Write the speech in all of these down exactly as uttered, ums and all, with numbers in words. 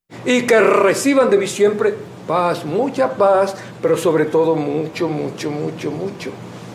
Y que reciban de mí siempre paz, mucha paz, pero sobre todo mucho, mucho, mucho, mucho.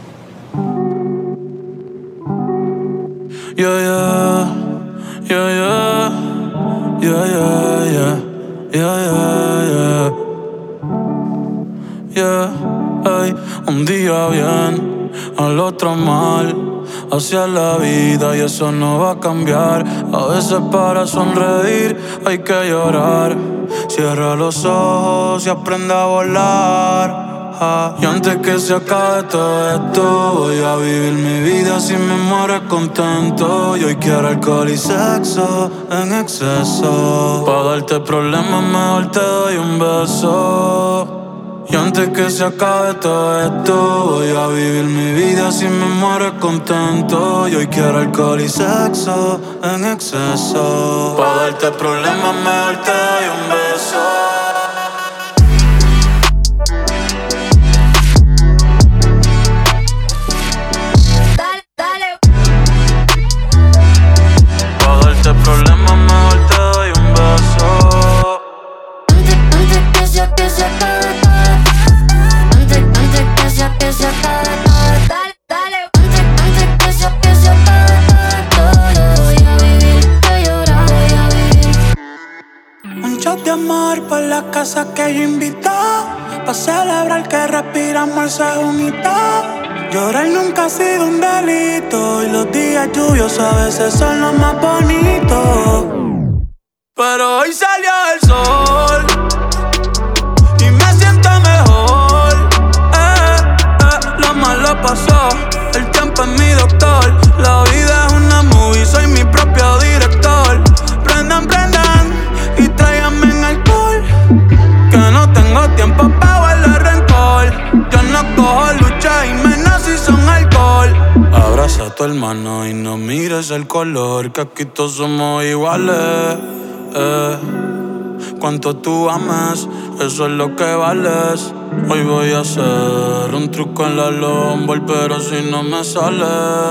Yeah, yeah, yeah, yeah, yeah, yeah, yeah, yeah, yeah, yeah, yeah, ay, un día bien, al otro mal, así es la vida y eso no va a cambiar. A veces para sonreír hay que llorar. Cierra los ojos y aprende a volar. Ah, y antes que se acabe todo esto, voy a vivir mi vida si me muero contento. Y hoy quiero alcohol y sexo en exceso. Pa' darte problemas mejor te doy un beso. Y antes que se acabe todo esto, voy a vivir mi vida si me muero contento. Y hoy quiero alcohol y sexo en exceso. Pa' darte problemas mejor te doy un beso. Problemas, mejor te doy un beso. Antes, antes que se, que se acabe todo. Antes, antes que se, que se acabe todo. Dale, dale. Antes, antes que se, que se acabe todo. Voy a vivir, voy a llorar, voy a vivir. Un shot de amor por la casa que yo invito, pa' celebrar que respiramos ese humito. Llorar nunca ha sido un delito y los días lluviosos a veces son los más bonitos. Pero hoy salió el sol y me siento mejor. Eh, eh, lo malo pasó, el tiempo es mi doctor. La vida es una movie, soy mi propio director. Prendan, prendan y tráiganme en alcohol, que no tengo tiempo pa' guardar rencor. Yo no cojo lucha y menos si son alcohol. Abraza a tu hermano y no mires el color, que aquí todos somos iguales. Eh, cuanto tú ames, eso es lo que vales. Hoy voy a hacer un truco en la lomba, pero si no me sale,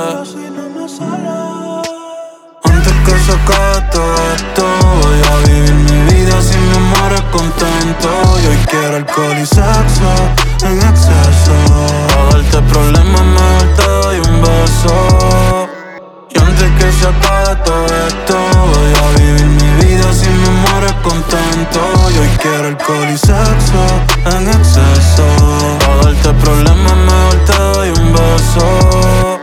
antes que se acabe todo esto, voy a vivir mi vida si me muero contento. Y hoy quiero alcohol y sexo en exceso. Pa' darte problemas mejor te doy un beso. Y antes que se acabe todo esto, voy a vivir mi vida si me muero contento. Y hoy quiero alcohol y sexo en exceso. Pa' darte problemas mejor te doy un beso.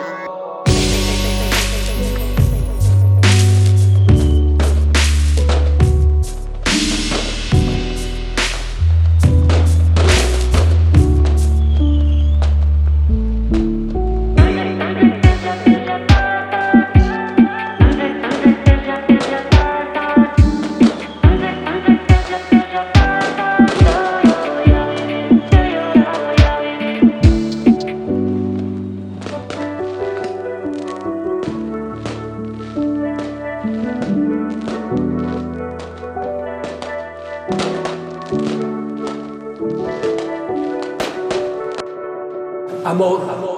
Amor, amor.